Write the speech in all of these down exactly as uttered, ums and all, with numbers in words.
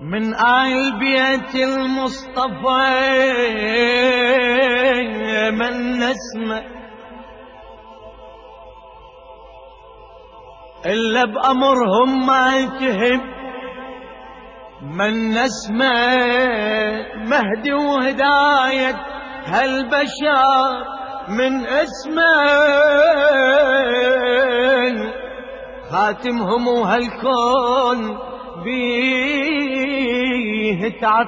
من آل بيت المصطفى من نسمة إلا بأمرهم ما تهب، من نسمة مهدي وهداية هالبشر من اسمه، خاتمهم وهالكون بيه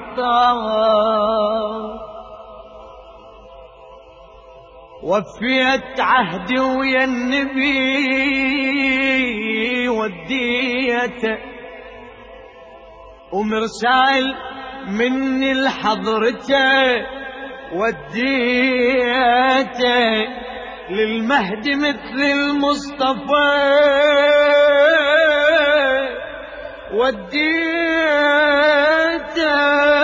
تعطر. وفيت عهدي ويا النبي وديته، ومرسال مني لحضرته وديته، للمهدي مثل المصطفى وديته،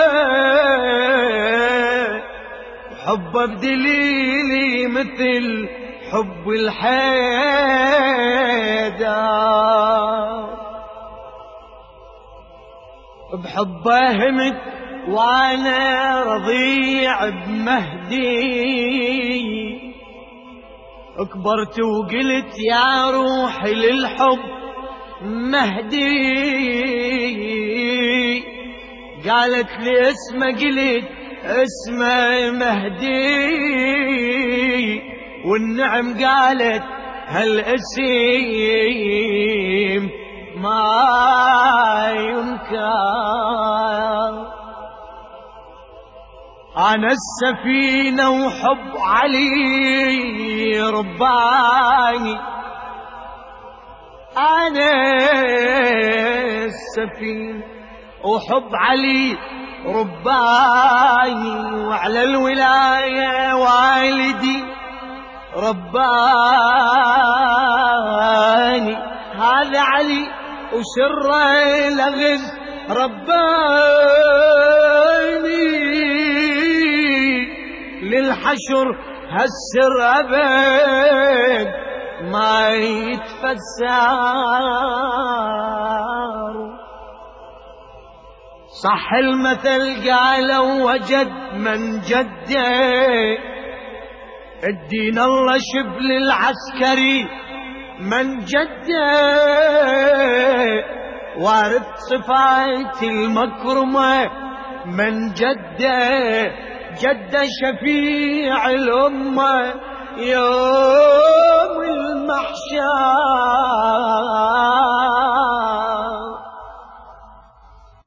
حبه بدليلي مثل حب الحيدر، بحبه همت وانا رضيع بمهدي، اكبرت وقلت يا روحي للحب مهدي، قالت لي اسمه قلت اسمه مهدي، والنعم قالت هالاسم ما ينكر. أنا السفينة وحب علي رباني، أنا السفينة وحب علي رباني، وعلى الولاية والدي رباني، هذا علي وسره لغز رباني، للحشر هالسر أبد ما يتفسر. صح المثل قالوا وجد من جده، الدين الله شبل العسكري من جده، وارد صفات المكرمة من جده، جده شفيع الأمة يوم المحشر.